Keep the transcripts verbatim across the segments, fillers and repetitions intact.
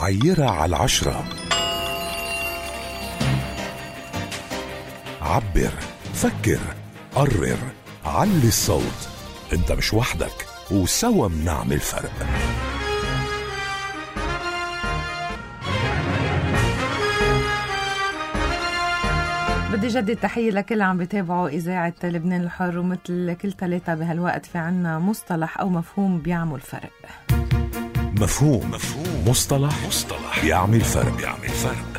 عيرة على العشرة. عبر، فكر، قرر، علي الصوت. انت مش وحدك، وسوا بنعمل فرق. بدي جدد تحية لكل عم بيتابعوا إذاعة لبنان الحر، ومثل كل ثلاثة بهالوقت في عنا مصطلح أو مفهوم بيعمل فرق. مفهوم مفهوم مصطلح مصطلح بيعمل فرق بيعمل فرق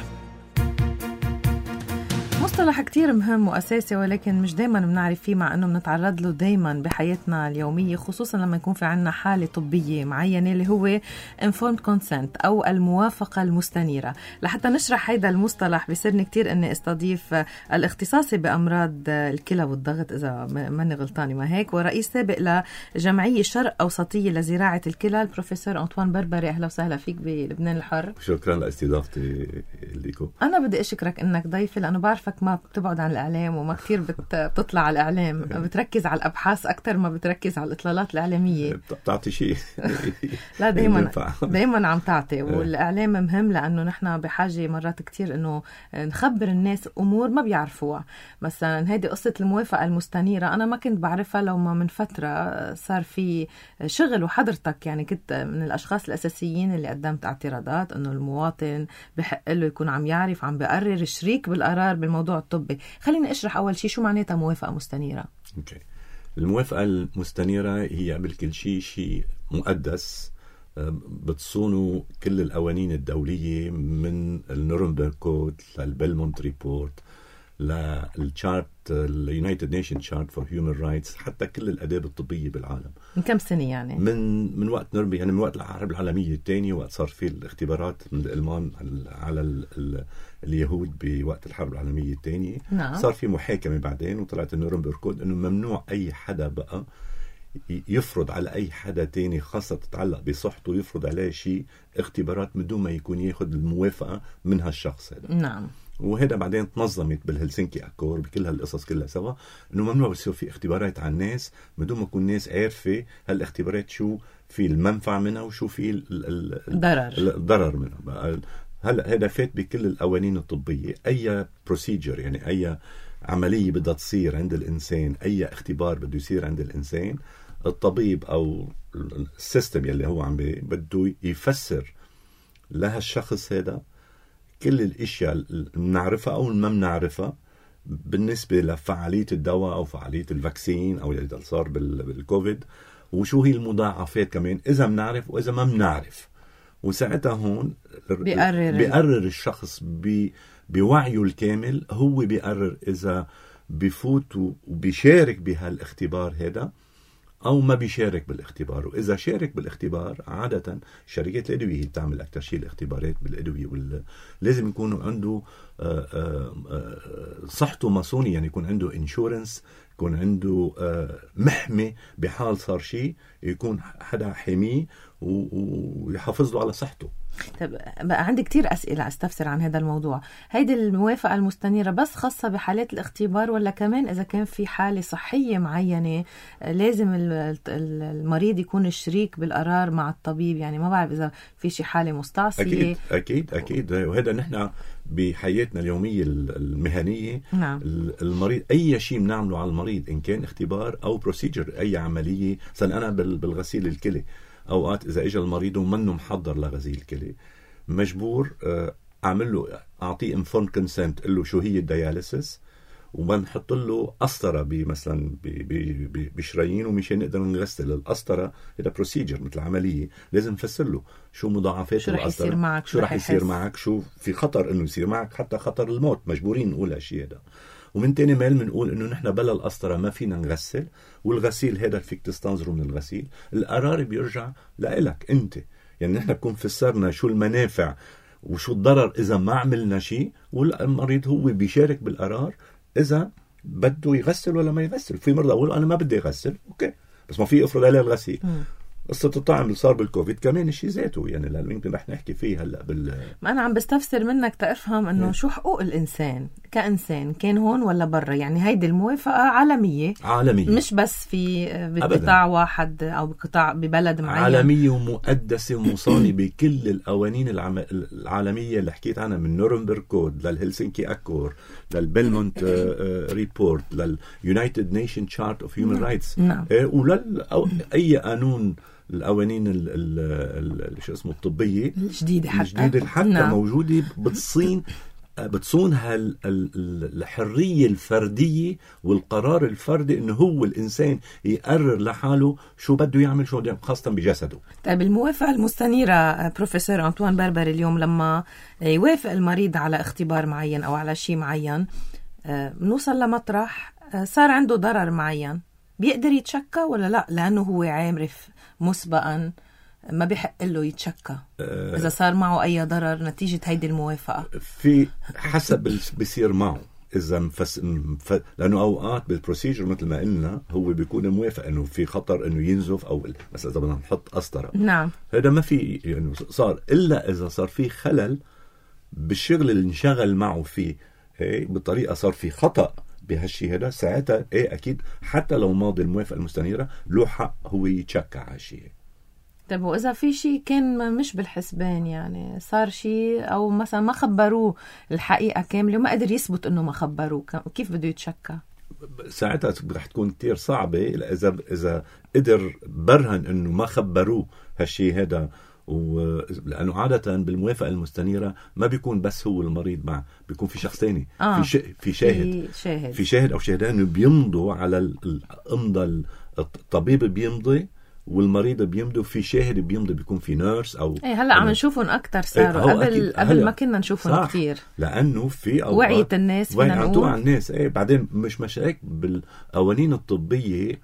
مصطلح كتير مهم وأساسي، ولكن مش دايما بنعرف فيه، مع أنه بنتعرض له دايما بحياتنا اليومية، خصوصا لما يكون في عنا حالة طبية معينة اللي هو informed consent أو الموافقة المستنيرة. لحتى نشرح هيدا المصطلح بيصيرني كتير أني استضيف الاختصاصي بأمراض الكلى والضغط، إذا ماني غلطاني ما هيك، ورئيس سابق لجمعية شرق أوسطية لزراعة الكلى، البروفيسور أنطوان بربري. أهلا وسهلا فيك بلبنان الحر. شكرا لاستضافتي لكم. أنا بدي أشكرك أنك ضيفي، لأنه بعرفك ما بتبعد عن الإعلام وما كتير بتطلع على الإعلام، بتركز على الأبحاث أكتر ما بتركز على الإطلالات الإعلامية. بتعطي شيء؟ لا، دايما دايما عم تعطي، والإعلام مهم لأنه نحن بحاجة مرات كتير إنه نخبر الناس أمور ما بيعرفوها. مثلا هيدي قصة الموافقة المستنيرة أنا ما كنت بعرفها لو ما من فترة صار في شغل، وحضرتك يعني كنت من الأشخاص الأساسيين اللي قدمت اعتراضات إنه المواطن بحق له يكون عم يعرف، عم بيقرر شريك بالقرار بالموضوع الطبي. خليني اشرح اول شيء شو معناتها موافقه مستنيره. اوكي. الموافقه المستنيره هي قبل كل شيء شيء مقدس بتصونه كل القوانين الدوليه، من النورنبرغ كود للبلمونت ريبورت للشارت اليونايتد نيشن شارت فور هيومن رايتس، حتى كل الاداب الطبيه بالعالم. من كم سنه يعني؟ من من وقت نورنبرغ، يعني من وقت الحرب العالميه الثانيه، وقت صار في الاختبارات من الالمان على ال ال اليهود بوقت الحرب العالميه الثانيه. نعم. صار في محاكمه بعدين، وطلعت النورنبرغ كود انه ممنوع اي حدا بقى يفرض على اي حدا تاني، خاصه تتعلق بصحته، يفرض عليه شيء اختبارات من دون ما يكون ياخذ الموافقه من هالشخص هذا. نعم. وهذا بعدين تنظمت بالهلسنكي أكور بكل هالقصص كلها سوا، انه ممنوع يصير في اختبارات على الناس بدون ما يكون الناس عارفه هالاختبارات شو في المنفعه منها وشو في الضرر الضرر منها. هلا هذا فات بكل القوانين الطبيه. اي بروسيجر، يعني اي عمليه بدها تصير عند الانسان، اي اختبار بده يصير عند الانسان، الطبيب او السيستم يلي هو عم بده يفسر لها الشخص هذا كل الاشياء اللي بنعرفها او ما بنعرفها بالنسبه لفعاليه الدواء او فعاليه الفاكسين او اللي صار بالكوفيد، وشو هي المضاعفات كمان اذا بنعرف واذا ما بنعرف. وساعتها هون بيقرر بيقرر الشخص بوعيه الكامل، هو بيقرر اذا بفوت وبيشارك بهالاختبار هذا أو ما بيشارك بالاختبار. وإذا شارك بالاختبار، عادة شركات الأدوية هي بتعمل أكتر شيء الاختبارات بالأدوية، وال... لازم يكون عنده صحته مصوني، يعني يكون عنده انشورنس، يكون عنده محمي بحال صار شيء، يكون حدا حميه ويحافظ له على صحته. طب بقى عندي كتير أسئلة أستفسر عن هذا الموضوع. هيدي الموافقة المستنيرة بس خاصة بحالات الاختبار، ولا كمان إذا كان في حالة صحية معينة لازم المريض يكون الشريك بالقرار مع الطبيب؟ يعني ما بعرف إذا في شي حالة مستعصية. أكيد أكيد أكيد. وهذا نحن بحياتنا اليومية المهنية. نعم. المريض أي شيء بنعمله على المريض، إن كان اختبار أو بروسيجر، أي عملية. مثلا أنا بالغسيل الكلى، أوقات إذا إجا المريض ومنه محضر لغسيل الكلى، مجبور أعمل له أعطيه informed consent، قل له شو هي الدياليسيس، وبنحط له قسطرة مثلا بشرايين، ومشان نقدر نغسل القسطرة. هذا بروسيجر مثل عملية، لازم نفسر له شو مضاعفات شو رح يصير معك، شو رح يصير معك، شو في خطر إنه يصير معك، حتى خطر الموت. مجبورين نقول هالشيء هذا. ومن تاني مال بنقول إنه نحن بلا القسطرة ما فينا نغسل، والغسيل هذا فيك تستنظره من الغسيل. القرار بيرجع لإلك أنت، يعني نحن بكون فسرنا شو المنافع وشو الضرر إذا ما عملنا شيء، والمريض هو بيشارك بالقرار إذا بده يغسل ولا ما يغسل. في مرضى أقول أنا ما بدي أغسل، أوكي، بس ما في أفرض عليه الغسيل. م. قصة الطعم اللي صار بالكوفيد كمان الشيء ذاته، يعني لأنه يمكن رح نحكي فيه هلا بال. ما أنا عم بستفسر منك تفهم إنه شو حقوق الإنسان. كإنسان كان هون ولا برا، يعني هيدي الموافقة عالمية عالمية، مش بس في بقطاع واحد أو بقطاع ببلد معين، عالمية ومقدسة ومصانة بكل القوانين العم... العالمية اللي حكيت عنها، من نورنبرغ كود للهلسنكي أكور للبلمونت ريبورت لليونايتد نيشن تشارت اوف هيومن رايتس، ولل أو... أي قانون القوانين ال ال شو اسمه الطبية الجديدة حتى, الجديدة حتى نعم. موجودة بتصين بتصون هالحرية الفردية والقرار الفردي إنه هو الإنسان يقرر لحاله شو بده يعمل، شو بده خاصة بجسده. طيب الموافقة المستنيرة بروفيسور أنطوان بربر اليوم لما يوافق المريض على اختبار معين أو على شيء معين، بنوصل لمطرح صار عنده ضرر معين، بيقدر يتشكى ولا لا؟ لأنه هو عارف مسبقا ما بيحق له يتشكى أه إذا صار معه أي ضرر نتيجة هيدي الموافقة. في حسب اللي بيصير معه، إذا مفس... مف... لأنه أوقات بالبروسيجر مثل ما قلنا هو بيكون موافق إنه في خطر إنه ينزف أو مثلا إذا بدنا نحط قسطرة، نعم هذا ما في يعني صار، إلا إذا صار في خلل بالشغل اللي انشغل معه فيه هي بطريقة صار في خطأ بهالشيء هذا، ساعتها إيه أكيد حتى لو ماضي الموافقة المستنيرة له حق هو يتشكى على هالشيء. طيب وإذا في شيء كان مش بالحسبان، يعني صار شيء أو مثلا ما خبروه الحقيقة كاملة وما قدر يثبت إنه ما خبروه، كيف بده يتشكى؟ ساعتها رح تكون كتير صعبة إذا إذا قدر برهن إنه ما خبروه هالشيء هذا، ولأنه عادة بالموافقة المستنيرة ما بيكون بس هو المريض معه، بيكون في شخص تاني، آه. في, ش... في شاهد في شاهد في شاهد أو شاهدان بيمضوا على الأمضى، الطبيب بيمضي والمريض بيمضوا، في شاهد بيمضي، بيكون في نيرس أو ايه هلا عم نشوفهم أكتر صاروا، قبل أكيد. قبل ما كنا نشوفهم كتير، لأنه في وعية الناس فينا نقول على الناس. ايه بعدين مش مش هيك بالقوانين الطبية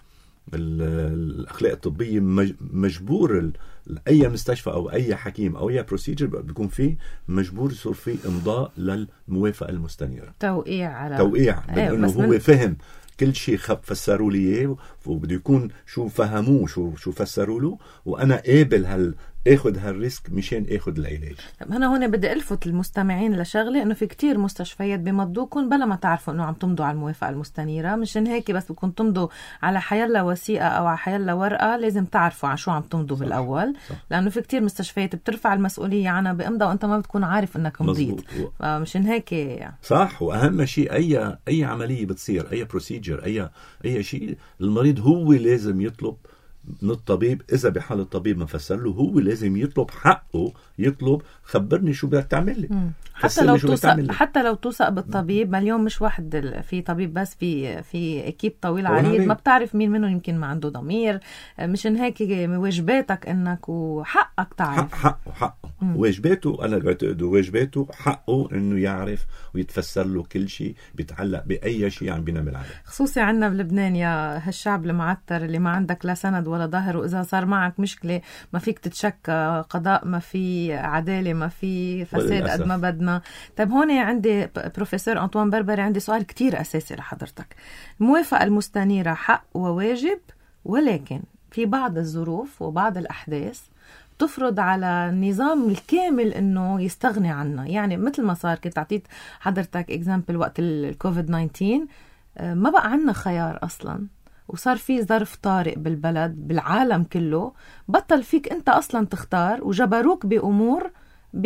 الأخلاق الطبية مجبور أي مستشفى أو أي حكيم أو أي بروسيجر بيكون فيه مجبور يصير فيه إمضاء للموافقة المستنيرة، توقيع على توقيع ايه إنه هو من... فهم كل شيء خب فسروا لي إياه، وبده يكون شو فهموه شو شو فسروا له، وأنا قابل هال اخد هالريسك مشان اخد العلاج. انا هون بدي الفت المستمعين لشغله، انه في كتير مستشفيات بمضوكم بلا ما تعرفوا انه عم تمضوا على الموافقه المستنيره، مشان هيك بس بكون تمضوا على حيلا وثيقه او على حيلا ورقه لازم تعرفوا على شو عم تمضوا بالاول، صح. لانه في كتير مستشفيات بترفع المسؤوليه عنها بامضاء وانت ما بتكون عارف انك مضيت، فمشان هيك يعني. صح. واهم شيء اي اي عمليه بتصير، اي بروسيجر، اي اي شيء، المريض هو لازم يطلب من الطبيب، إذا بحال الطبيب ما فسر له هو لازم يطلب حقه، يطلب خبرني شو بدك تعمل لي، حتى لو توثق حتى لو توثق بالطبيب. ما اليوم مش واحد في طبيب بس، في في اكيب طويل عريض ما بتعرف مين منهم، يمكن ما عنده ضمير، مشان هيك واجباتك انك وحقك تعرف. حق حقه حقه واجباته، انا بعتقد واجباته حقه انه يعرف ويتفسر له كل شيء بيتعلق باي شيء عم بينعمل عليه. خصوصي عندنا بلبنان يا هالشعب المعتر اللي ما عندك لا سند ولا ظهر، واذا صار معك مشكله ما فيك تتشكى، قضاء ما في، عداله ما في، فساد قد ما بدنا. طيب هون عندي بروفيسور أنطوان بربري، عندي سؤال كتير اساسي لحضرتك. الموافقه المستنيره حق وواجب، ولكن في بعض الظروف وبعض الاحداث تفرض على النظام الكامل انه يستغني عنها، يعني مثل ما صار كنت اعطيت حضرتك اكزامبل وقت الكوفيد تسعة عشر، ما بقى عنا خيار اصلا، وصار في ظرف طارئ بالبلد بالعالم كله، بطل فيك انت اصلا تختار، وجبروك بامور ب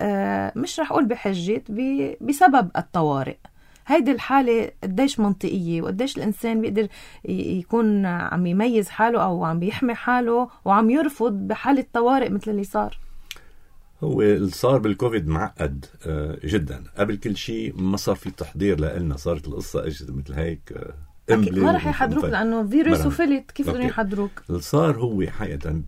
مش رح اقول بحجة بسبب الطوارئ. هيدي الحالة قديش منطقية، وقديش الإنسان بيقدر يكون عم يميز حاله أو عم بيحمي حاله وعم يرفض بحالة طوارئ مثل اللي صار. هو اللي صار بالكوفيد معقد جدا. قبل كل شيء ما صار في تحضير لنا، صارت القصة اجت مثل هيك ما رح يحضروك لأنه فيروس وفلت، كيف بدهم يحضروك؟ اللي صار هو حقيقة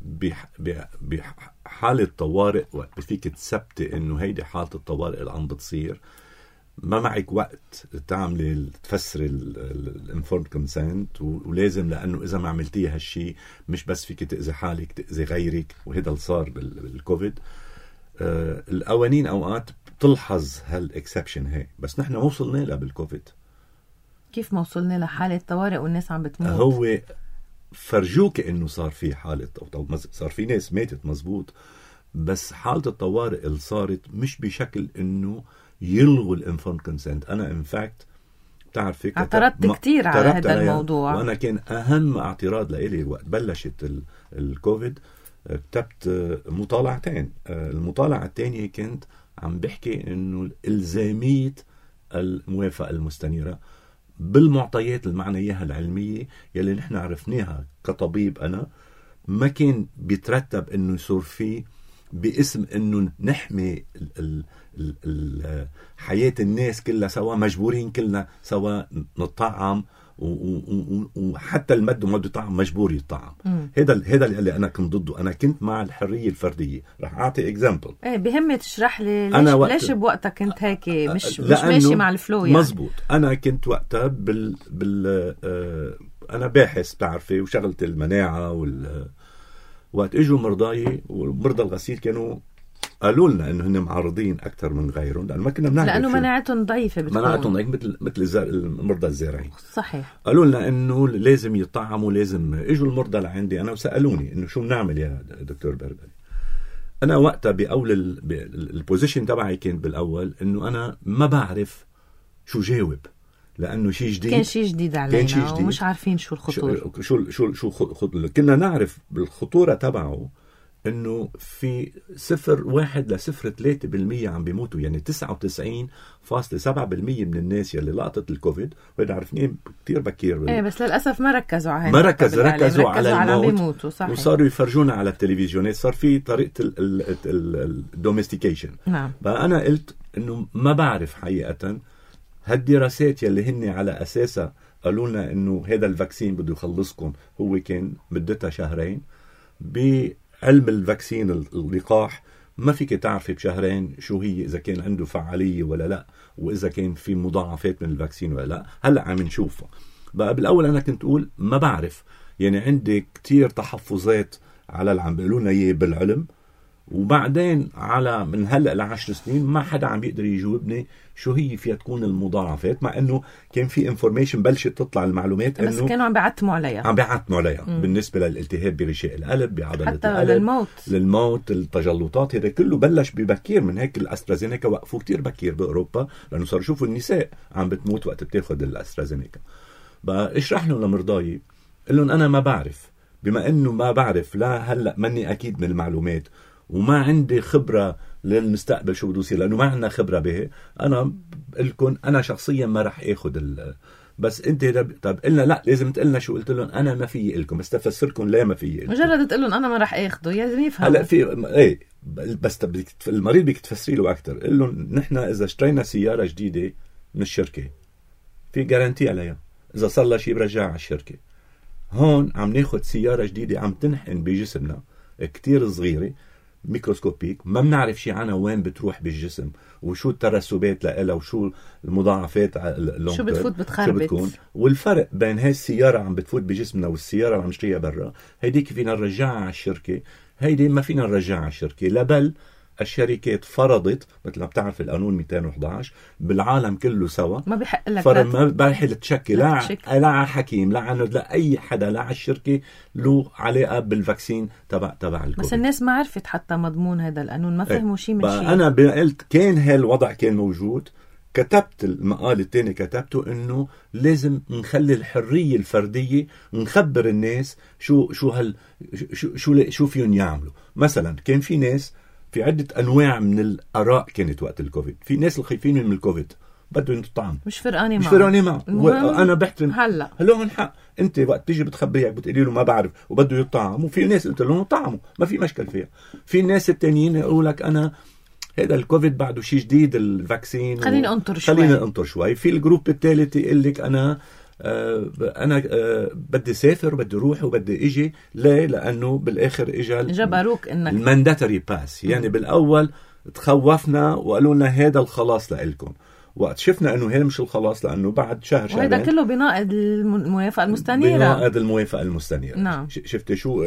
بحالة طوارئ، وقت فيك تثبتي إنه هيدي حالة الطوارئ اللي عم بتصير، ما معك وقت تعملي تفسري الانفورمد كونسنت، ولازم، لأنه إذا ما عملتيها هالشي مش بس فيك تأذي حالك تأذي غيرك، وهذا اللي صار بالكوفيد. آه القوانين أوقات بتلحظ هالإكسبشن هي، بس نحن وصلنا لها بالكوفيد. كيف ما وصلنا لحالة طوارئ والناس عم بتموت؟ هو فرجوك إنه صار في حالة أو صار في ناس ماتت، مزبوط، بس حالة الطوارئ اللي صارت مش بشكل إنه يلغوا الانفورم كونسنت. انا ان فاكت بتعرفي اعترضت كتير على هذا الموضوع، وانا كان اهم اعتراض لإلي وقت بلشت الكوفيد كتبت مطالعتين. المطالعة الثانية كنت عم بحكي انه الالزامية الموافقة المستنيرة بالمعطيات المعنية العلمية يلي نحن عرفناها كطبيب. انا ما كان بيترتب انه يصير فيه باسم انه نحمي ال ال ال ال حياة الناس كلها سوا، مجبورين كلنا سوا نطعم، وحتى المد ومد الطعم مجبور يطعم. هذا هذا اللي انا كنت ضده. انا كنت مع الحرية الفردية. رح اعطي اكزامبل. ايه بهمني تشرح لي ليش, وقت... ليش بوقتها كنت هيك مش مش ماشي مع الفلو يعني. مزبوط. انا كنت وقتها بال بال آه انا باحث بتعرفي وشغلت المناعة وال وقت اجوا مرضاي ومرضى الغسيل كانوا قالوا لنا انه هن معارضين اكثر من غيرهم لانه ما كنا بنعرف لانه مناعتهم ضعيفه بتكون مناعتهم ضعيفه مثل مثل المرضى الزارعين. صحيح. قالوا لنا انه لازم يطعموا، لازم. اجوا المرضى لعندي انا وسالوني انه شو بنعمل يا دكتور بربري. انا وقتها باول البوزيشن تبعي كان بالاول انه انا ما بعرف شو جاوب لانه شيء جديد، كان شيء جديد علينا ومش عارفين شو الخطوره. شو شو شو خط... كنا نعرف بالخطوره تبعه انه في صفر واحد لصفر ثلاثة بالمية عم بيموتوا، يعني تسعة وتسعين فاصلة سبعة بالمية من الناس يلي لقطت الكوفيد وهذا عرفناه كتير بكير بال... ايه بس للاسف ما ركزوا على ما ركز ركزوا, ركزوا على, على الموت وصاروا يفرجونا على التلفزيونات. صار في طريقه الدوميستيكيشن. نعم. فانا قلت انه ما بعرف حقيقه هالدراسات يلي هن على اساسها قالوا لنا انه هذا الفاكسين بده يخلصكم، هو كان مدتها شهرين. بعلم الفاكسين اللقاح ما فيك تعرفي بشهرين شو هي، اذا كان عنده فعاليه ولا لا، واذا كان في مضاعفات من الفاكسين ولا لا. هلا عم نشوفها. بقى بالاول انا كنت اقول ما بعرف، يعني عندي كتير تحفظات على اللي عم بيقولوا لنا اياه بالعلم، وبعدين على من هلا لعشر سنين ما حدا عم بيقدر يجاوبني شو هي فيها تكون المضاعفات، مع انه كان في انفورميشن بلشت تطلع المعلومات بس انه كانوا عم بيعتموا عليها عم بيعتموا عليها مم. بالنسبه للالتهاب بغشاء القلب، بعضله حتى القلب، للموت للموت التجلطات. هذا كله بلش ببكير. من هيك الاسترازينيكا وقفوا كتير بكير باوروبا لانه صاروا يشوفوا النساء عم بتموت وقت بتاخذ الاسترازينيكا. بقى اشرح لهم لمرضاي، قل لهم انا ما بعرف، بما انه ما بعرف لا هلا مني اكيد من المعلومات وما عندي خبرة للمستقبل شو بده يصير، لأنه ما عندنا خبرة به. أنا بقلكن أنا شخصيا ما رح أخذ ال بس أنت ده. طب قلنا لا لازم تقلنا شو. قلت لهم أنا ما فيي لكم، بس تفسركم لا ما فيي. مجرد تقول لهم أنا ما رح أخذه لازم يفهم. هلا في إيه بس المريض بدك تفسري له أكتر. قل لهم نحن إذا اشترينا سيارة جديدة من الشركة في جارانتي عليها، إذا صار لها شيء برجعها على الشركة. هون عم ناخد سيارة جديدة عم تنحن بجسمنا كتير صغيرة ميكروسكوبيك، ما بنعرف شيء عنها وين بتروح بالجسم وشو الترسبات لها وشو المضاعفات شو بتفوت بتخربط، شو بتكون. والفرق بين هاي السيارة عم بتفوت بجسمنا والسيارة اللي عم نشتريها برا، هيديك فينا نرجعها على الشركة، هيدي ما فينا نرجعها على الشركة. لا بل الشركات فرضت مثل ما بتعرف القانون مئتين وإحدى عشر بالعالم كله سوا ما بيحق لك فرض ما بيحق تشكي لا لا على حكيم لا عنه لا اي حدا لا على الشركه له علاقه بالفاكسين تبع تبع الكوفيد. بس الناس ما عرفت حتى مضمون هذا القانون، ما فهموا شيء من شيء. انا قلت كان هالوضع كان موجود، كتبت المقال الثاني كتبته انه لازم نخلي الحريه الفرديه، نخبر الناس شو شو هال شو شو, شو فيهم يعملوا. مثلا كان في ناس في عدة أنواع من الآراء كانت وقت الكوفيد. في ناس اللي خايفين من الكوفيد بدهم يطعم مش فرقاني معه مش فرقاني معه أنا بحترم هلا هلون حق. أنت وقت تيجي بتخبريك بتقولي له ما بعرف وبده يطعم، وفي ناس قلت لهم طعموا ما في مشكل فيها. في ناس التانيين يقول لك أنا هذا الكوفيد بعده شيء جديد الفاكسين خليني أنطر شوي خليني أنطر شوي. في الجروب الثالث يقول لك أنا آه أنا آه بدي سافر وبدي أروح وبدي إجي. ليه؟ لأنه بالآخر إجا جبروك إنك المانداتري باس. يعني بالأول تخوفنا وقالوا لنا هذا الخلاص لإلكم. وقت شفنا إنه هذا مش الخلاص، لأنه بعد شهر شهرين وهذا كله بناقض الموافقة المستنيرة بناقض الموافقة المستنيرة. نعم. شفت شو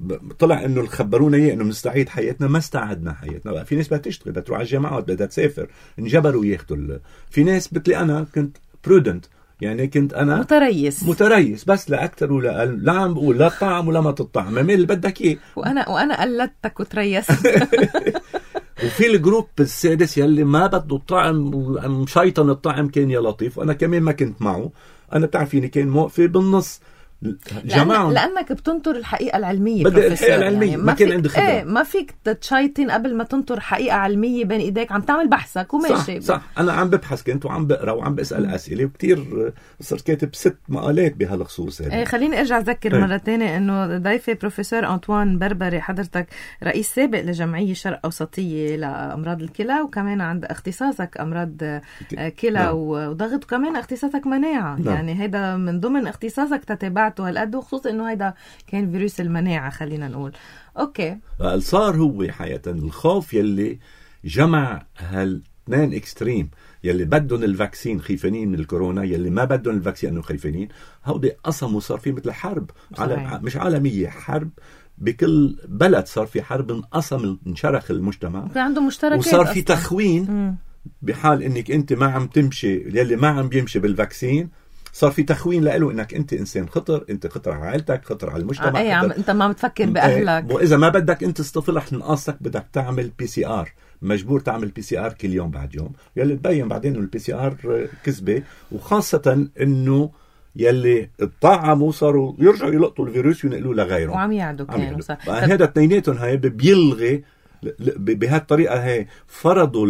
طلع إنه خبرونا إيه إنه نستعيد حياتنا، ما استعدنا حياتنا. بقى في ناس بدها تشتغل بدها تروح على الجامعة بدها تسافر، انجبروا ياخدوا. في ناس بتلاقي أنا كنت prudent، يعني كنت أنا متريس متريس بس لا أكتر ولا أقل. لا عم بقول لا طعم ولا ما تطعم، ما اللي بدك إيه. وأنا وأنا قلدتك وتريست. وفي الجروب السادس يلي ما بده الطعم ومشيطن الطعم كان يا لطيف، وانا كمان ما كنت معه. انا بتعرفيني كان موقفي بالنص. جماعة لأنك بتنطر الحقيقة العلمية. بدي الحقيقة العلمية يعني ما كان عندي خبرة. ايه ما فيك تشيطن قبل ما تنطر حقيقة علمية بين ايديك، عم تعمل بحثك وماشي. صح, صح انا عم ببحث كنت وعم بقرا وعم بسأل اسئلة، وكتير صرت كاتب ست مقالات بهالخصوص. ايه خليني ارجع اذكر مرة تانية انه ضيفي بروفيسور أنطوان بربري، حضرتك رئيس سابق لجمعية شرق اوسطية لامراض الكلى، وكمان عند اختصاصك امراض كلى نعم. وضغط، وكمان اختصاصك مناعة نعم. يعني هيدا من ضمن اختصاصك تتابعته هالقد، وخصوصا انه هيدا كان فيروس المناعة خلينا نقول. اوكي صار هو حقيقة الخوف يلي جمع هالاثنين اكستريم، يلي بدهم الفاكسين خيفانين من الكورونا، يلي ما بدهم الفاكسين انه خيفانين. هودي قسموا صار في مثل حرب على مش عالمية، حرب بكل بلد صار في حرب، انقسم انشرخ المجتمع، كان عنده مشتركات، وصار في تخوين م. بحال انك انت ما عم تمشي، يلي ما عم بيمشي بالفاكسين صار في تخوين له انك انت انسان خطر، انت خطر على عائلتك، خطر على المجتمع. آه اي عم انت ما بتفكر باهلك، واذا ما بدك انت تصطفل رح نقاصك، بدك تعمل بي سي ار، مجبور تعمل بي سي ار كل يوم بعد يوم، يلي تبين بعدين انه البي سي ار كذبه، وخاصه انه يلي الطعموا صاروا يرجعوا يلقطوا الفيروس وينقلوه لغيرهم وعم يعدوا كانوا. هذا اثنيناتهم هاي بيلغي بهالطريقه هاي فرضوا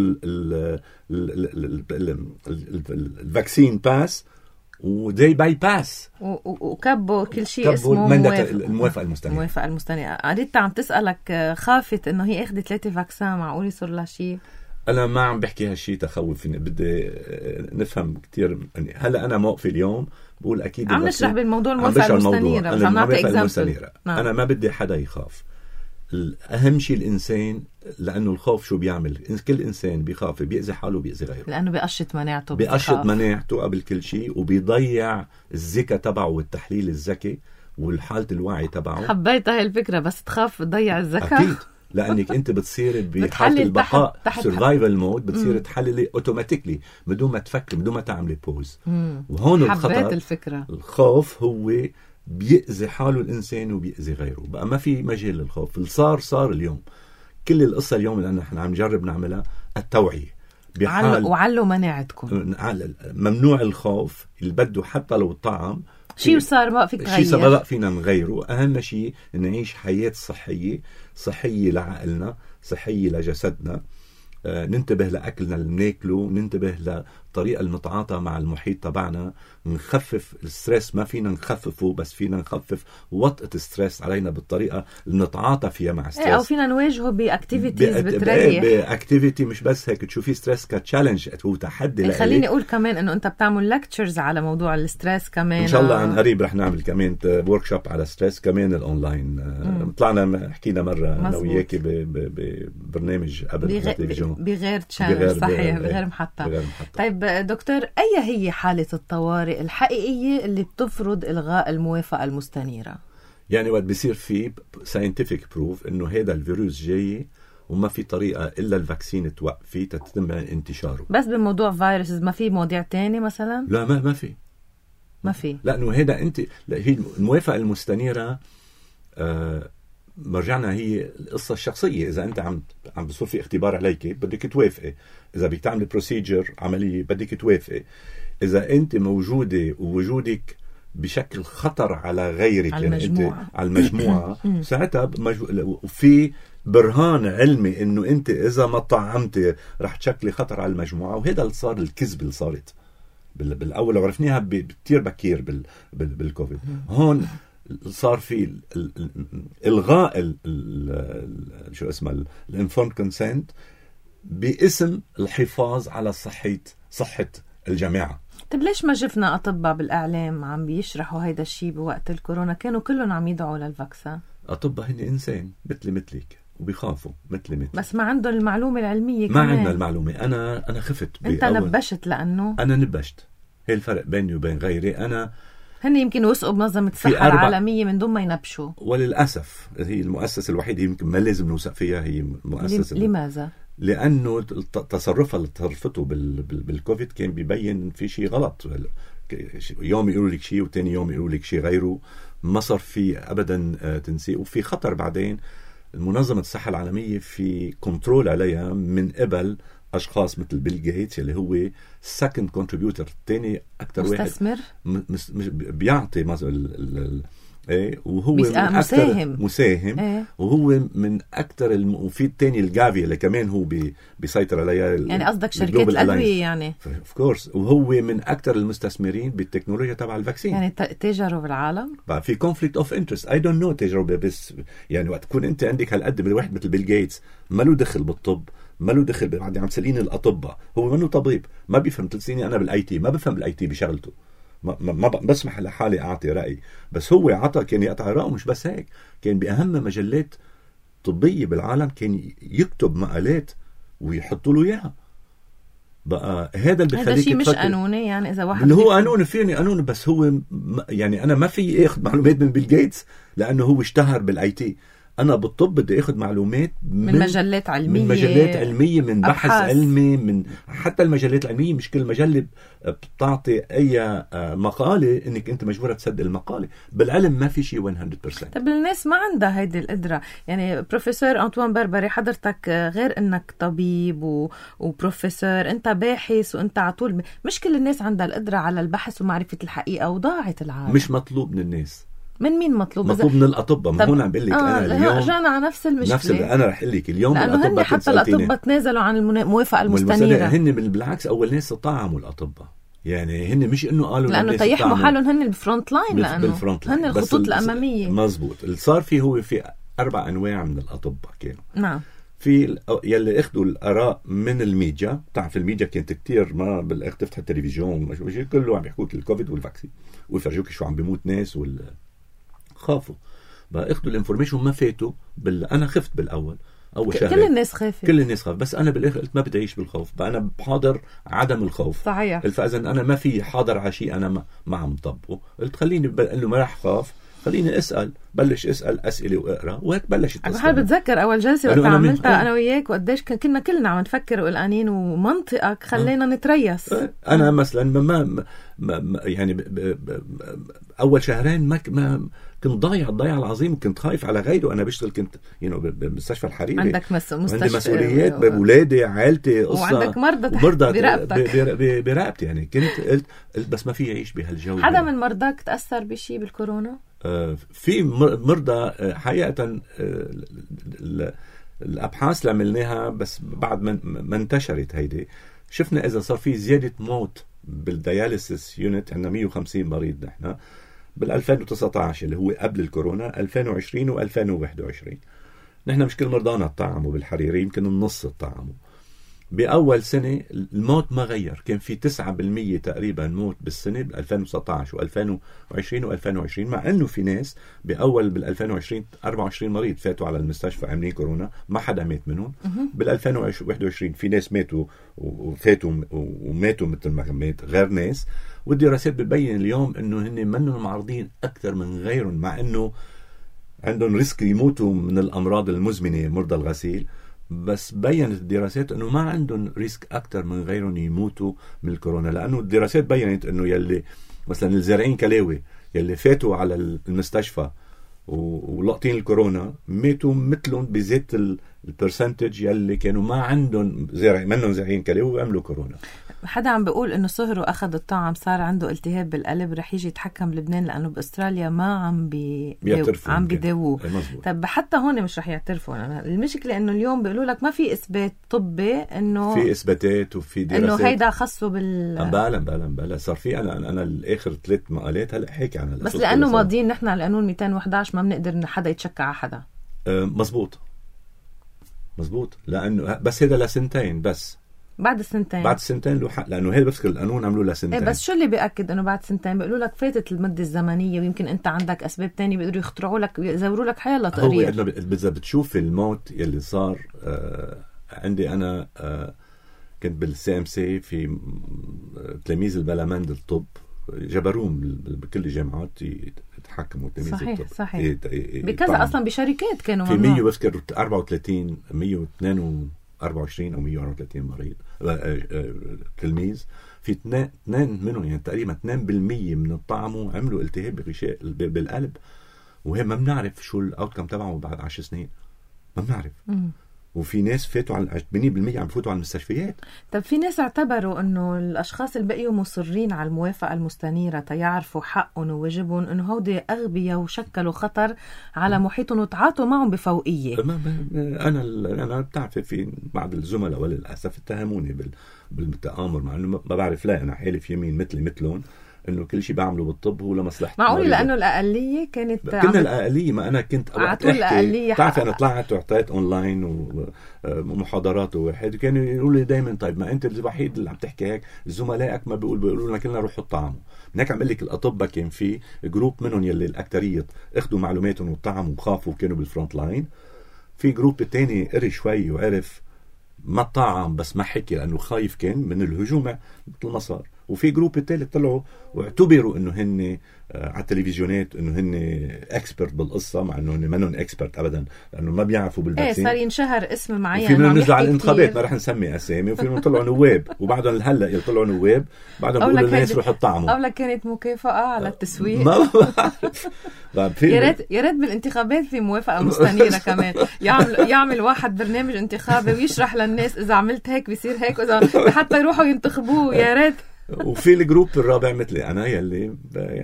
الفاكسين باس ودي باي باس وكبوا كل شيء اسمه الموافقه المستنيره. الموافقه المستنيره. قريت عم تسالك خافت انه هي اخذت ثلاثه فاكسان، معقول يصير لها شيء؟ انا ما عم بحكي هالشيء تخوفني، بدي نفهم كتير. هلا انا موقفي اليوم بقول اكيد عم نشرح بالموضوع الموافقه المستنيره، بس عم نعطي اكزامبل. نعم. انا ما بدي حدا يخاف، الأهم شيء الإنسان، لأنه الخوف شو بيعمل؟ كل إنسان بيخاف بيأذي حاله وبيأذي غيره، لأنه بيقشط مناعته بيقشط مناعته قبل كل شيء، وبيضيع الذكاء تبعه والتحليل الذكي والحالة الوعي تبعه. حبيت هاي الفكرة، بس تخاف تضيع الذكاء أكيد، لأنك أنت بتصير بحالة البقاء سرفايفل مود، بتصير تحللي اوتوماتيكلي بدون ما تفكر، بدون ما تعملي بوز. مم. وهون الخطر، الفكرة. الخوف هو بيأذي حاله الإنسان وبيأذي غيره، بقى ما في مجال للخوف. اللي صار صار اليوم، كل القصة اليوم اللي احنا عم نجرب نعملها التوعية، بحال وعلوا مناعتكم، ممنوع الخوف اللي بده حتى لو الطعم شيء صار ما فيك تغير، شيء ما فينا نغيره. أهم شيء نعيش حياة صحية، صحية لعقلنا، صحية لجسدنا، آه، ننتبه لأكلنا اللي بناكله، ننتبه لطريقة اللي نتعاطى مع المحيط تبعنا، نخفف الستريس، ما فينا نخففه بس فينا نخفف وطأة الستريس علينا بالطريقة اللي نتعاطى فيها مع ستريس، أو فينا نواجهه بأكتيفيتيز بتريح، بأكتيفيتي مش بس هيك تشوفي ستريس كتشالنج، هو تحدي. خليني أقول كمان إنه أنت بتعمل لكتشرز على موضوع الستريس كمان، إن شاء الله عن قريب رح نعمل كمان وركشوب على ستريس كمان الأونلاين. طلعنا حكينا مرة أنا وياكي ببرنامج قبل التلفزيون بغير تشانل، صحيح، بغير محطة. بغير محطة. طيب دكتور، أي هي حالة الطوارئ الحقيقية اللي بتفرض إلغاء الموافقة المستنيرة؟ يعني وقت بيصير في scientific proof إنه هذا الفيروس جاي وما في طريقة إلا الفاكسين توقفي تتم انتشاره. بس بموضوع فيروس ما في مواضيع تاني مثلا؟ لا ما ما في ما في لأنه هذا أنت هي الموافقة المستنيرة. آه مرجعنا هي القصة الشخصية، إذا أنت عم عم بصير في اختبار عليك بدك توافقي، إذا بدك تعمل بروسيجر عملية بدك توافقي، إذا أنت موجودة ووجودك بشكل خطر على غيرك، على يعني المجموعة. أنت على المجموعة ساعتها بمجو... وفي برهان علمي إنه أنت إذا ما طعمتي رح تشكلي خطر على المجموعة، وهذا اللي صار، الكذب اللي صارت بال... بالأول وعرفناها بكتير بكير بال... بال... بالكوفيد. هون صار في إلغاء ال ال شو اسمه الانفورمد كونسنت باسم الحفاظ على صحة صحة الجماعة. طيب ليش ما شفنا أطباء بالإعلام عم بيشرحوا هيدا الشيء بوقت الكورونا؟ كانوا كلهم عم يدعوا للفاكسين. أطباء هن إنسان مثلي مثلك وبيخافوا مثلي مثلي، بس ما عندهم المعلومة العلمية. ما عندنا المعلومة. أنا أنا خفت. أنت نبشت لأنه أنا نبشت. هي الفرق بيني وبين غيري. أنا هن يمكن وثقوا بمنظمة الصحة العالمية من دون ما ينبشوا، وللأسف هي المؤسسة الوحيدة يمكن ما لازم نوثق فيها، هي مؤسسة. لماذا؟ لأنه تصرفها اللي تصرفته بالكوفيد كان بيبين في شيء غلط. يوم يقولوا لك شيء وتاني يوم يقولوا لك شيء غيره، ما صار في أبدا تنسيق، وفي خطر بعدين المنظمة الصحة العالمية في كنترول عليها من قبل أشخاص مثل بيل جيتس اللي هو second contributor، الثاني أكثر واحد مستثمر بيعطي مثلا ايه، وهو من مساهم مساهم ايه. وهو من اكثر الم... وفي الثاني الجافي اللي كمان هو بي... بيسيطر عليها ال... يعني قصدك شركات الادويه يعني اوف كورس، وهو من اكثر المستثمرين بالتكنولوجيا تبع الفاكسين. يعني تجارب بالعالم بقى في كونفليكت اوف انترست. اي دونت نو تجربه، بس يعني وقت تكون انت عندك هالقد من واحد مثل بيل جيتس ما له دخل بالطب، ما له دخل بعد عم تساليني الاطباء، هو منه طبيب ما بيفهم. تلسيني انا بالاي تي ما بفهم بالاي تي بشغلته، ما ما بسمح لحالي اعطي رايي، بس هو عطى كان يقطع رايه. مش بس هيك، كان باهم مجلات طبيه بالعالم كان يكتب مقالات ويحطوا له اياها. بقى هذا اللي بخليك هذا شيء مش قانوني، يعني اذا واحد اللي هو قانوني فيني قانوني، بس هو يعني انا ما في اخذ معلومات من بيل جيتس لانه هو اشتهر بالاي تي. انا بالطب بدي اخذ معلومات من, من مجلات علميه، من مجلات علميه، من بحث أبحاث. علمي، من حتى المجلات العلميه. مش كل مجله بتعطي اي مقاله انك انت مجبوره تصدق المقاله. بالعلم ما في شيء مية بالمية. طب الناس ما عندها هيدي القدره. يعني بروفيسور أنطوان بربري، حضرتك غير انك طبيب و... وبروفيسور، انت باحث وانت على طول. مش كل الناس عندها القدره على البحث ومعرفه الحقيقه، وضاعت العالم. مش مطلوب من الناس. من مين مطلوب؟ مطلوب من الأطباء. ما هون عم بقول لك آه أنا اليوم رجعنا على نفس المشكلة. نفس اللي أنا رح أقول لك اليوم. لأنه هن حتى الأطباء تنازلوا عن الموافقة المستنيرة. هن بالعكس أول ناس طعموا الأطباء، يعني هن مش إنه قالوا لأنه تيحموا حالهم هن بالفرونت لاين، لأنه هن الخطوط الأمامية. مزبوط. اللي صار فيه هو في أربع أنواع من الأطباء كانوا. نعم. في يلي اخذوا الآراء من الميديا. تعرف الميديا كانت كتير ما بالاخ تفتح التلفزيون كله عم يحكوك الكوفيد والفاكسين ويفرجوك شو عم بيموت ناس وال خافوا. بقى اخذوا الانفورميشن ما فاتوا بال... انا خفت بالاول اول شهر. كل الناس خافت، كل الناس خاف، بس انا بالاخر قلت ما بدي اعيش بالخوف. بقى انا بحاضر عدم الخوف. صحيح. فاذا انا ما في حاضر على شيء انا ما, ما عم طبقه. قلت خليني ب... انه ما راح خاف، خليني اسال، بلش اسال اسئله واقرا، وهيك بلشت. انا حابب اتذكر اول جلسه وقت عملتها انا وياك، وقديش كنا كلنا عم نفكر وقلقانين، ومنطقك خلينا نتريس. انا مثلا ما, ما, ما يعني ب ب ب اول شهرين ما, ما كنت ضايع الضياع العظيم، كنت خايف على غيره. انا بشتغل كنت يعني بمستشفى الحريري، عندك مستشفى، عندي مسؤوليات باولادي عائلتي قصه، وعندك مرضى برقبتك برقبتي. يعني كنت قلت, قلت بس ما في يعيش بهالجو. حدا من مرضاك تاثر بشيء بالكورونا؟ آه في مرضى حقيقه. آه الابحاث اللي عملناها بس بعد ما, ما انتشرت هيدي، شفنا اذا صار في زياده موت بالدياليسيس يونت. عندنا مية وخمسين مريض نحن بال ألفين وتسعة عشر اللي هو قبل الكورونا، ألفين وعشرين و ألفين وواحد وعشرين. نحن مش كل مرضانا طعموا بالحريري، يمكن النص طعموا. بأول سنة الموت ما غير، كان في تسعة بالمية تقريبا موت بالسنة بال ألفين وتسعة عشر و ألفين وعشرين و ألفين وعشرين، مع انه في ناس بأول بال ألفين وعشرين أربعة وعشرين مريض فاتوا على المستشفى عاملين كورونا، ما حدا مات منهم. بال ألفين وواحد وعشرين في ناس ماتوا وفاتوا وماتوا مثل ما مات غير ناس. والدراسات بتبين اليوم انه هن منهم معرضين اكثر من غيرهم، مع انه عندهم ريسك يموتوا من الامراض المزمنه مرضى الغسيل، بس بيّنت الدراسات انه ما عندهم ريسك اكثر من غيرهم يموتوا من الكورونا. لانه الدراسات بيّنت انه يلي مثلا الزارعين كلاوي يلي فاتوا على المستشفى ولقطين الكورونا ماتوا مثلهم بذات البرسنتج يلي كانوا ما عندهم زارع منهم زارعين كلاوي وعملوا كورونا. حدا عم بيقول انه صهر واخذ الطعم صار عنده التهاب بالقلب، رح يجي يتحكم بلبنان لانه باستراليا ما عم بي عم بيداووه. طب حتى هون مش رح يعترفوا. المشكله انه اليوم بيقولوا لك ما في اثبات طبي انه في اثباتات وفي دراسات انه هيدا خصه بال بلا بلا بلا صار في. انا انا الاخر ثلاث مقالات هلا حكي عن بس لانه ماضيين نحن على القانون مئتين وإحدى عشر ما بنقدر ان حدا يتشكى على حدا. أه مزبوط مزبوط. لانه بس هذا لسنتين بس. بعد السنتين بعد السنتين له حق، لانه هذا بس القانون عملوا له سنتين. ايه بس شو اللي بيأكد انه بعد سنتين؟ بيقولوا لك فاتت المده الزمنيه، ويمكن انت عندك اسباب تانية بيقدروا يخترعوا لك يزوروا لك حيالله تقرير. هو اذا بتشوف الموت يلي صار. آه عندي انا آه كنت بالسي ام سي في تلاميذ البلمند الطب جبروهم بكل الجامعات يتحكموا تلاميذ صحيح الطب. صحيح يت... بكذا اصلا بشركات كانوا في مية بذكر أربعة وثلاثين مية واثنين وأربعة وعشرين او مية وأربعة وثلاثين مريض تلميذ. في اثنين اثنين منهم يعني تقريبا اثنين بالمية من الطعم عملوا التهاب بغشاء بالقلب، وهي ما بنعرف شو الاوتكم تبعه بعد عشر سنين. ما بنعرف. وفي ناس فاتوا على ثمانين بالمية عم يفوتوا على المستشفيات. طب في ناس اعتبروا انه الاشخاص اللي بقيوا مصرين على الموافقه المستنيره تيعرفوا حقهم وواجبهم انه هودي اغبياء وشكلوا خطر على محيطهم وتعاطوا معهم بفوقيه. انا انا بتعرف في بعض الزملاء وللاسف اتهموني بالتآمر، مع انه ما بعرف، لا انا حالف يمين مثلي مثلهم انه كل شيء بعمله بالطب هو لمصلحتي. معقول لانه الاقليه كانت كنا الاقليه، ما انا كنت وقت احكي بتعرفي انا طلعت وعطيت اونلاين ومحاضرات وواحد كانوا يقولوا لي دائما طيب ما انت الوحيد اللي عم تحكي هيك، زملائك ما بيقول بيقولوا لنا كلنا روحوا طعموا. هناك عم بقول لك الاطباء كان في جروب منهم يلي الاكثريه اخذوا معلوماتهم وطعموا وخافوا وكانوا بالفرونت لاين، في جروب الثاني قري شوي وعرف ما طعم بس ما حكي لانه خايف كان من الهجوم مثل ما صار، وفي جروب الثالث طلعوا واعتبروا انه هن على التلفزيونات انه هن اكسبرت بالقصه، مع انه هن منهم اكسبرت ابدا لانه ما بيعرفوا بالفاكسين. ايه صار ينشهر اسم معين، في منهم نزلوا على الانتخابات، ما رح نسمي اسامي، وفي منهم طلعوا نواب وبعدهم هلا يطلعوا نواب بعدهم بيقولوا للناس روحوا طعموا. او كانت مكافاه على التسويق. ما بعرف. يا ريت يا ريت بالانتخابات في موافقه مستنيره كمان، يعمل يعمل واحد برنامج انتخابي ويشرح للناس اذا عملت هيك بصير هيك، واذا حتى يروحوا ينتخبوه. يا ريت. وفي الجروب الرابع مثلي انا يلي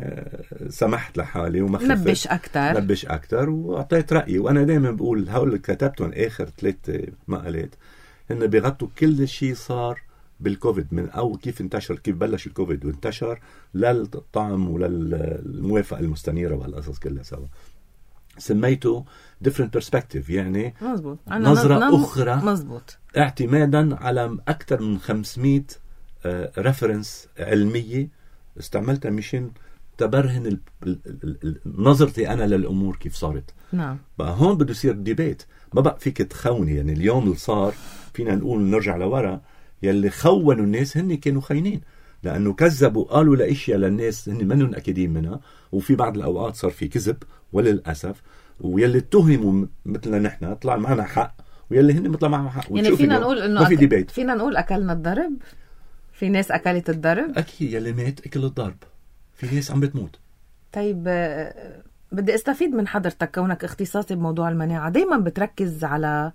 سمحت لحالي وما خفت، نبش اكثر نبش اكثر واعطيت رايي. وانا دائما بقول هقول لك كتبتهم اخر ثلاث مقالات هن بيغطوا كل شيء صار بالكوفيد، من او كيف انتشر، كيف بلش الكوفيد وانتشر للطعم وللموافقه المستنيره وهالقصص كلها سوا. سميته different perspective، يعني مزبوط. نظره نظ... اخرى مزبوط. اعتمادا على اكثر من خمسمية ريفرنس علمية استعملتها مشان تبرهن ال... ال... ال... نظرتي أنا للأمور كيف صارت. نعم. بقى هون بده يصير ديبيت، ما بقى فيك تخوني. يعني اليوم اللي صار فينا نقول نرجع لورا، يلي خونوا الناس هن كانوا خاينين، لأنه كذبوا قالوا لأشياء للناس هن منهم أكيدين منها، وفي بعض الأوقات صار في كذب وللأسف، ويلي اتهموا مثلنا نحن طلع معنا حق، ويلي هن مثل معهم حق. يعني فينا نقول إنه ما في ديبيت. فينا نقول أكلنا الضرب، في ناس أكلت الضرب. أكيد يلي مات أكل الضرب، في ناس عم بتموت. طيب بدي استفيد من حضرتك كونك اختصاصي بموضوع المناعة، دايما بتركز على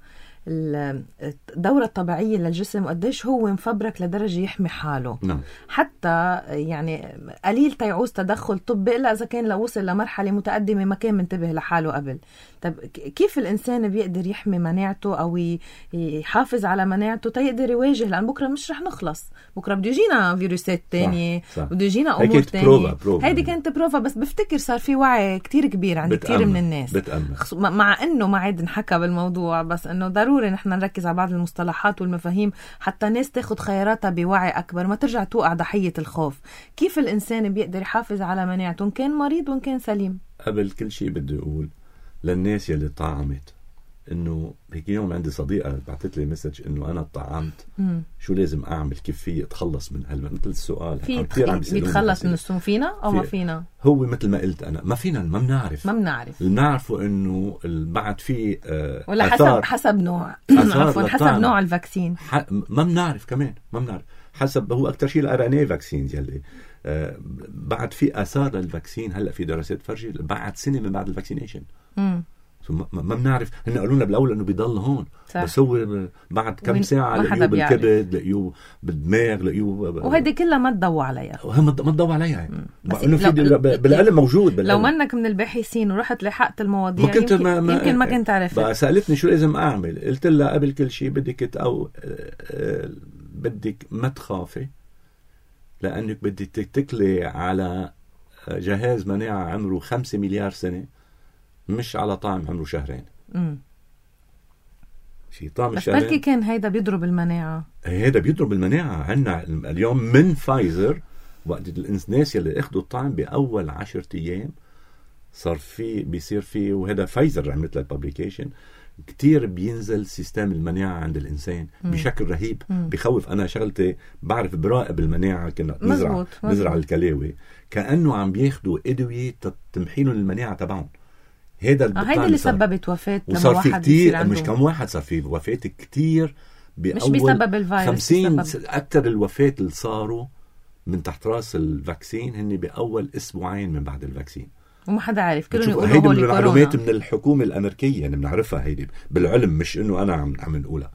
الدورة الطبيعية للجسم وقديش هو مفبرك لدرجة يحمي حاله. نعم. حتى يعني قليل تيعوز تدخل طبي إلا إذا كان لو وصل لمرحلة متقدمة ما كان منتبه لحاله قبل. طب كيف الإنسان بيقدر يحمي مناعته أو يحافظ على مناعته تيقدر يواجه؟ لأن بكرة مش رح نخلص، بكرة بده يجينا فيروسات تانية، بده يجينا أمور تانية. هيدي كانت بروفا، بس بفتكر صار في وعي كتير كبير عند كتير من الناس بتأمن. مع إنه ما عاد نحكى بالموضوع، بس إنه ضروري نحن نركز على بعض المصطلحات والمفاهيم حتى الناس تاخد خياراتها بوعي أكبر، ما ترجع توقع ضحية الخوف. كيف الإنسان بيقدر يحافظ على مناعته إن كان مريض وإن كان سليم؟ قبل كل شيء بدي أقول للناس يلي طعمت إنه هيك يوم عندي صديقة بعثت لي مسج إنه أنا طعمت، مم. شو لازم أعمل، كيف في أتخلص من هالم مثل السؤال في بيتخلص من السم فينا أو ما فينا؟ هو مثل ما قلت أنا ما فينا، ما بنعرف ما بنعرف بنعرفه إنه بعد في آه ولا حسب حسب نوع عفوا حسب نوع الفاكسين ح... ما بنعرف كمان ما بنعرف حسب هو أكتر شيء الار ان اي فاكسين يلي آه بعد في آثار للفاكسين. هلا في دراسات فرجي بعد سنة من بعد الفاكسينيشن امم ما بنعرف. هن قالوا لنا بالاول انه بيضل هون صح. بس هو بعد كم ساعه لقيوه بالكبد، لقيوه بالدماغ، لقيوه وهيدي كلها ما تضوى عليها ما تضوى عليها انه في بالعلم موجود بالعلم. لو منك من الباحثين ورحت لحقت المواضيع يمكن ما, ما يمكن ما كنت عرفت. بقى سالتني شو لازم اعمل، قلت لها قبل كل شيء بدك او بدك ما تخافي، لانك بدك تتكلي على جهاز مناعه عمره خمسة مليار سنه، مش على طعم عمره شهرين. امم شي طعم بس شهرين. بلكي كان هيدا بيضرب المناعة. هيدا بيضرب المناعة. عنا اليوم من فايزر وقت الناس يلي اخدوا الطعم بأول عشرة أيام صار في بيصير في، وهذا فايزر عملت له البابليكيشن، كتير بينزل سيستم المناعة عند الإنسان مم. بشكل رهيب مم. بخوف. أنا شغلتي بعرف براقب المناعة، كنا نزرع نزرع الكلاوي كأنه عم بياخدوا أدوية تمحينهم المناعة تبعهم. هيدا آه هيدا اللي سببت وفاة لما واحد كتير مش كم واحد صار فيه وفاة كتير مش بسبب الفيروس، خمسين أكتر الوفاة اللي صاروا من تحت راس الفاكسين هن بأول أسبوعين من بعد الفاكسين. وما حدا عارف، كلهم بتشوف يقولوا هيدي هولي من كورونا. المعلومات من الحكومة الأمريكية، يعني بنعرفها هيدي بالعلم، مش إنه أنا عم عم نقولها.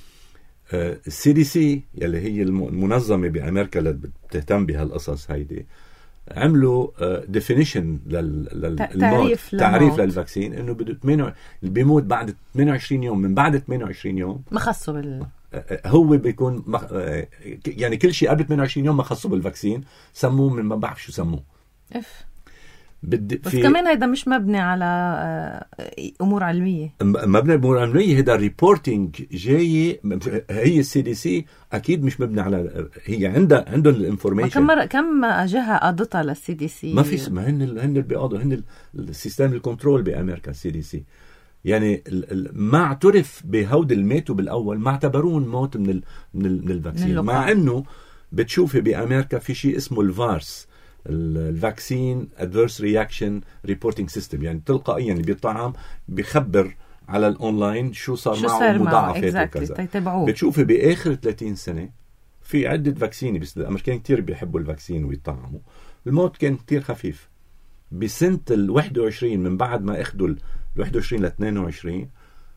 السي دي سي يلي هي المنظمة بأمريكا اللي بتهتم بهالقصص هيدي، عملوا ديفينيشن للموت، تعريف تعريف للفاكسين، انه بده ثمانية بيموت بعد ثمانية وعشرين يوم، من بعد ثمانية وعشرين يوم ما خصوا بال هو بيكون مخ... يعني كل شيء قبل ثمانية وعشرين يوم ما خصوا بالفاكسين، سموه من ما بعرف شو سموه. اف بدي بس في... كمان هيدا مش مبني على امور علميه، مبني امور علميه. هيدا ريبورتينج جاي، هي السي دي سي اكيد مش مبني على، هي عندها عندهم الانفورميشن. كم مرة كم جهه قاضتها للسي دي سي؟ ما في، ما هن هن اللي بيقاضوا، هن السيستم الكنترول بامريكا السي دي سي. يعني ما اعترف بهود الماتوا بالاول، ما اعتبرون موت من ال من, ال من الفاكسين، مع انه بتشوفي بامريكا في شيء اسمه الفارس، الفاكسين ادفيرس رياكشن ريبورتينج سيستم، يعني تلقائيا اللي بيطعم بيخبر على الاونلاين شو صار شو معه مضاعفات وكذا. بتشوفي باخر ثلاثين سنه في عده فاكسين، بس الامريكان كتير بيحبوا الفاكسين ويطعموا، الموت كان كتير خفيف. بسنه الواحد وعشرين من بعد ما اخذوا ال واحد وعشرين ل اثنين وعشرين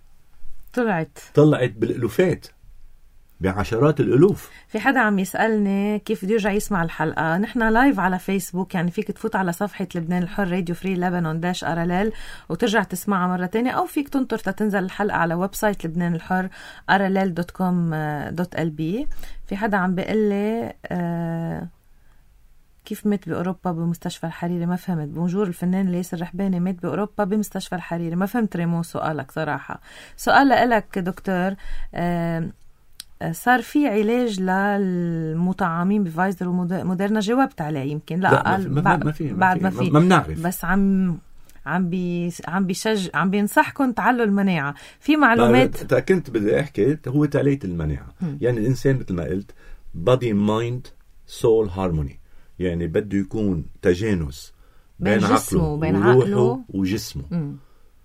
طلعت طلعت بالالوفات، بعشرات الالوف. في حدا عم يسألني كيف بده يرجع يسمع الحلقة. نحن لايف على فيسبوك، يعني فيك تفوت على صفحة لبنان الحر راديو فري لبنان داش اراليل وترجع تسمعها مرة تانية، أو فيك تنطر تنزل الحلقة على ويب سايت لبنان الحر اراليل دوت كوم دوت ال بي. في حدا عم بيقول لي آه كيف مات بأوروبا بمستشفى الحريري؟ ما فهمت. بونجور، الفنان ليس الرحباني مات بأوروبا بمستشفى الحريري. ما فهمت ريمو سؤالك صراحة. سؤال لك دكتور، آه صار في علاج للمطعمين بفايزر وموديرنا؟ جاوبت عليه يمكن. لا, لا ما, ما في بعد ما في ما بنعرف، بس عم عم بي عم بيشج عم بينصحكم تعلوا المناعة. في معلومات كنت بدي احكي، هو تعلية المناعة. م. يعني الانسان مثل ما قلت body mind soul harmony، يعني بده يكون تجانس بين, بين عقله وبين عقله وجسمه. م.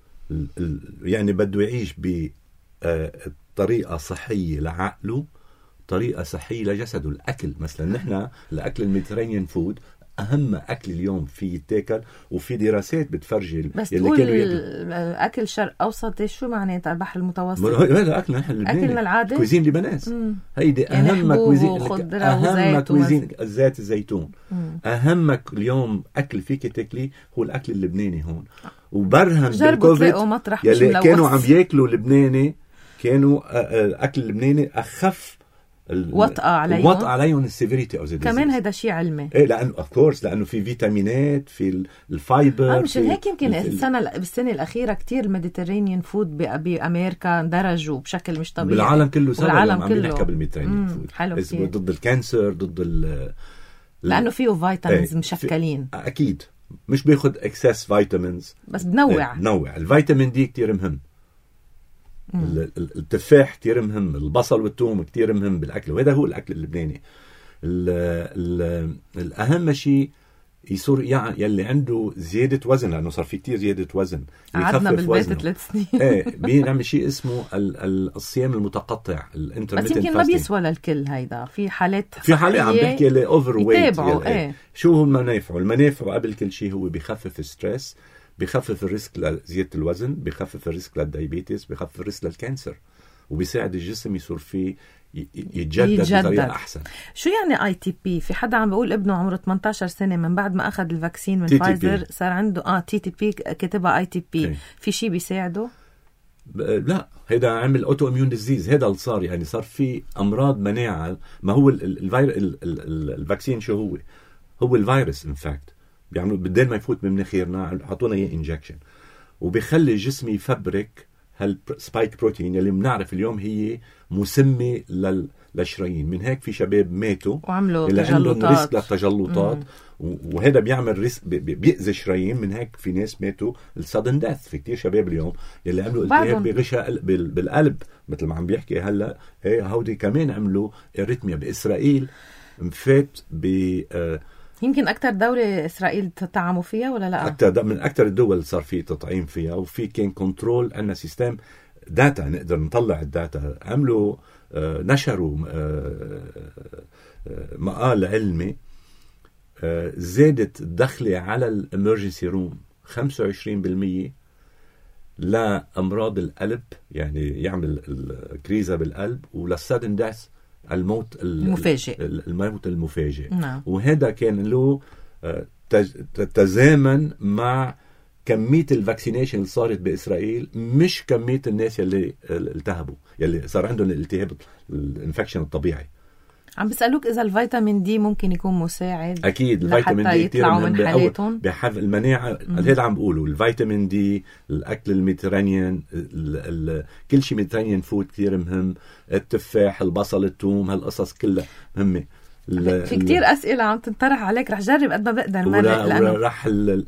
يعني بده يعيش ب طريقة صحية لعقله، طريقة صحية لجسده. الأكل مثلا، نحن الأكل الميديترينيان فود أهم أكل اليوم في يتاكل، وفي دراسات بتفرجي بس تقول أكل شرق أوسط شو معناتها؟ البحر المتوسط هذا أكل نحن اللبناني، أكلنا العادي، كويزين لبناس. هيدي أهم يعني كويزين، أهم كويزين الزيت الزيتون. مم. أهم اليوم أكل فيك تاكلي هو الأكل اللبناني هون. وبرهن بالكوفيد يلي كانوا عم ياكلوا لبناني، كانوا الاكل اللبناني اخف وطأ عليهم وطأ عليهم السيفيريتي او زيادة كمان. هذا شيء علمي، ايه، لانه اوف كورس لانه في فيتامينات، في الفايبر. اه مش هيك يمكن السنه بالسنه الاخيره كتير الميديترينيان فود بامريكا اندرجوا بشكل مش طبيعي، بالعالم كله سوا. بالعالم عم نحكي بالميديترينيان فود حلو كتير، ضد الكانسر، ضد ال لانه فيه فيتامينز مشكلين. اكيد مش بياخد اكسس فيتامينز، بس بنوع. ايه بنوع. الفيتامين دي كتير مهم. التفاح كتير مهم، البصل والثوم كتير مهم بالأكل، وهذا هو الأكل اللبناني. ال ال الأهم شيء يصير يعني يلي عنده زيادة وزن، لأنه صار في كتير زيادة وزن، قعدنا بالبيت ثلاث سنين. ايه بيعمل شيء اسمه ال ال الصيام المتقطع، الانترميتنت بس يمكن ما بيسوى للكل. هيدا في حالات في حالات عم بحكي لي اوفر ويت. ايه. شو هو المنافع؟ المنافع قبل كل شيء هو بيخفف الستريس، بيخفف الريسك لزيادة الوزن، بيخفف الريسك للدايابيتس، بيخفف الريسك للكانسر، وبيساعد الجسم يصير فيه يتجدد, يتجدد بطريقة أحسن. شو يعني اي تي بي؟ في حدا عم بيقول ابنه عمره ثمانية عشر سنة من بعد ما أخذ الفاكسين من فايزر صار عنده اه تي تي بي، كتبها اي تي بي. في شيء بيساعده؟ لا، هذا عمل اوتو اميون ديزيز. هذا اللي صار، يعني صار في أمراض مناعة. ما هو الفيروس الفاكسين شو هو؟ هو الفيروس ان فاكت بيعملوا بدل ما يفوت من مناخيرنا حطونا اياه انجكشن، وبيخلي الجسم يفبرك هالسبايك بروتين اللي بنعرف اليوم هي مسمة لل للشرايين. من هيك في شباب ماتوا وعملوا اللي تجلطات، عندهم ريسك للتجلطات، وهذا بيعمل ريسك بيأذي شرايين. من هيك في ناس ماتوا السادن ديث. في كتير شباب اليوم اللي عملوا التهاب بغشاء بالقلب مثل ما عم بيحكي هلا. ايه هودي كمان عملوا اريتميا. بإسرائيل مفات ب آه يمكن أكتر دولة إسرائيل تطعموا فيها ولا لا؟ أكتر من أكتر الدول صار في تطعيم فيها، وفي كان كنترول. عندنا سيستم داتا نقدر نطلع الداتا. عملوا آه نشروا آه آه مقال علمي آه زادت الدخلة على الامرجنسي روم خمسة وعشرين بالمية لأمراض القلب، يعني يعمل الكريزة بالقلب، وللسادن داس الموت المفاجئ الموت المفاجئ. نعم. وهذا كان له تزامن مع كمية الفاكسينيشن اللي صارت بإسرائيل، مش كمية الناس يلي التهبوا، يلي صار عندهم الالتهاب الانفكشن الطبيعي. عم بسألوك إذا الفيتامين دي ممكن يكون مساعد. أكيد الفيتامين دي كتير مهم من بحفظ المناعة. هذا عم بقوله الفيتامين دي، الأكل الميديترانيان، كل شيء ميديترانيان فود كتير مهم، التفاح، البصل، الثوم، هالقصص كلها مهمة. في كتير أسئلة عم تنطرح عليك، رح جرب قد ما بقدر مرة، لأنه رح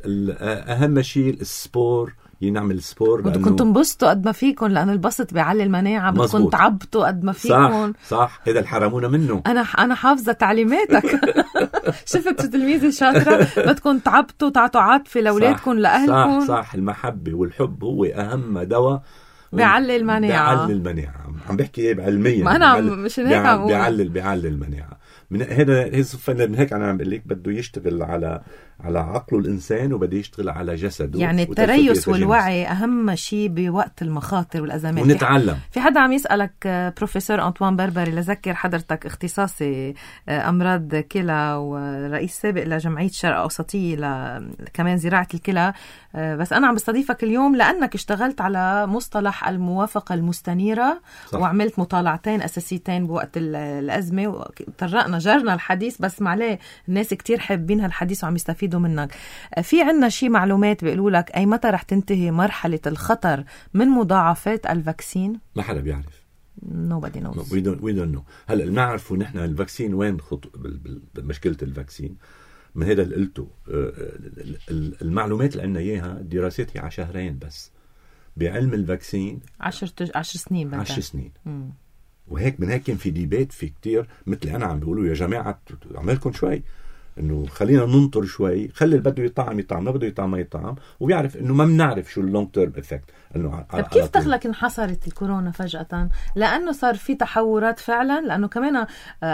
أهم شيء السبور، ينعمل سبور. بدكم تنبسطوا قد ما فيكم، لأن البسط بيعلي المناعة. بدكم تعبطوا قد ما فيكم. صح صح، هذا الحرمونا منه. أنا أنا حافظة تعليماتك. شفت شو تلميذة شاطرة. بدكم تعبطوا، تعطوا عاطفة لأولادكم، لأهلكم. صح صح، المحبة والحب هو أهم دواء بيعلي المناعة. بيعلي المناعة. عم بحكي بعلميا. ما أنا مش هيك عم أقول. بيعلي بيعلي المناعة. من هذا من هيك أنا عم بقول لك بده يشتغل على على عقله الإنسان، وبده يشتغل على جسده. يعني التريث والوعي أهم شيء بوقت المخاطر والأزمات. ونتعلم. في حدا عم يسألك بروفيسور أنطوان بربري، لذكر حضرتك اختصاصي أمراض كلى ورئيس سابق لجمعية الشرق أوسطية كمان زراعة الكلى، بس أنا عم بستضيفك اليوم لأنك اشتغلت على مصطلح الموافقة المستنيرة. صح. وعملت مطالعتين أساسيتين بوقت الأزمة، وطرقنا جرنا الحديث، بس معليه الناس كتير حابين هالحديث وعم يستفيدوا منك. في عنا شي معلومات بيقولوا لك أي متى رح تنتهي مرحلة الخطر من مضاعفات الفاكسين؟ ما حدا بيعرف. nobody knows. we don't we don't know. هلا بنعرفوا نحن الفاكسين وين خط... بمشكلة الفاكسين. من هذا اللي قلته، المعلومات اللي عنا إياها دراساتها على شهرين بس. بعلم الفاكسين عشر تج... عشر سنين بقى. عشر سنين. مم. وهيك من هيك كان في ديبيت في كتير، مثل أنا عم بيقولوا يا جماعة عملكم شوي، إنه خلينا ننطر شوي، خلي اللي بده يطعم يطعم، ما بده يطعم ما يطعم، وبيعرف إنه ما بنعرف شو اللونج تيرم إفكت. إنه طب كيف دخلك انحصرت الكورونا فجأة؟ لأنه صار في تحورات فعلا، لأنه كمان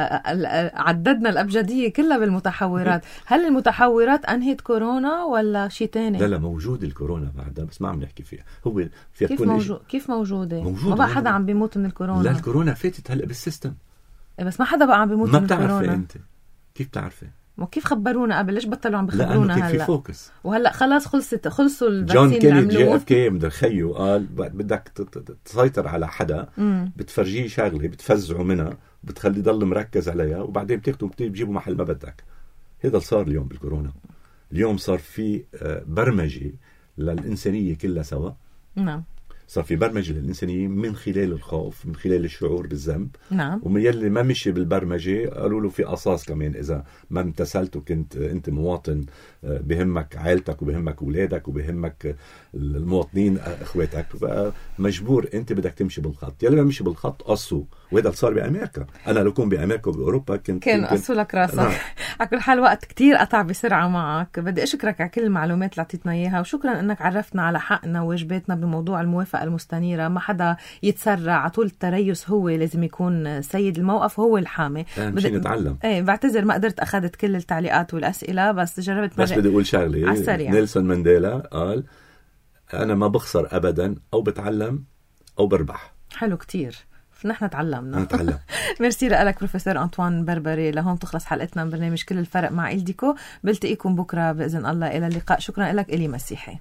عددنا الأبجدية كلها بالمتحورات. هل المتحورات أنهت كورونا ولا شيء تاني؟ لا لا، موجود الكورونا بعدها، بس ما عم نحكي فيها. هو في كيف موجود؟ كيف موجودة؟ موجود ما بقى حدا عم بيموت من الكورونا. لا، الكورونا فاتت هلا بالسيستم، بس ما حدا بقى عم بيموت من الكورونا. ما بتعرفي أنت كيف تعرفي؟ وكيف خبرونا قبل؟ ليش بطلوا عم بخبرونا هلا؟ لا، في فوكس. وهلا خلاص خلصت خلصوا الفاكسين. جون كيني جي اف كي مدخيو قال بدك تسيطر على حدا، مم. بتفرجيه شغله بتفزعه منها، بتخليه يضل مركز عليها، وبعدين بتاخده بتجيبه محل ما بدك. هذا صار اليوم بالكورونا. اليوم صار في برمجه للإنسانية كلها سوا. نعم. صار في برمجة للإنسانية من خلال الخوف، من خلال الشعور بالذنب. نعم. ومن يلي ما مشي بالبرمجة قالوا له في قصاص كمان، إذا ما امتثلت وكنت أنت مواطن بهمك عائلتك وبهمك أولادك وبهمك المواطنين أخواتك، بقى مجبور أنت بدك تمشي بالخط. يلي ما مشي بالخط قصوا. وهذا صار بأمريكا. أنا لو كنت بأمريكا وبأوروبا كنت كان قصوا لك راسك. نعم. على كل حال وقت كتير قطع بسرعة معك. بدي أشكرك على كل المعلومات اللي عطيتنا إياها، وشكرا أنك عرفتنا على حقنا وواجباتنا بموضوع الموافقة المستنيرة. ما حدا يتسرع على طول. التريث هو لازم يكون سيد الموقف، هو الحامي. بدي نتعلم. ايه بعتذر ما قدرت أخذت كل التعليقات والأسئلة، بس جربت. بس بدي أقول شغلة. نيلسون مانديلا قال أنا ما بخسر أبدا، أو بتعلم أو بربح. حلو كتير. نحن تعلمنا. نتعلم. ميرسي لك بروفيسور أنطوان بربري. لهون تخلص حلقتنا من برنامج كل الفرق مع إلديكو. بلتقيكم بكرة بإذن الله. إلى اللقاء. شكرا لك. إلي مسيحي.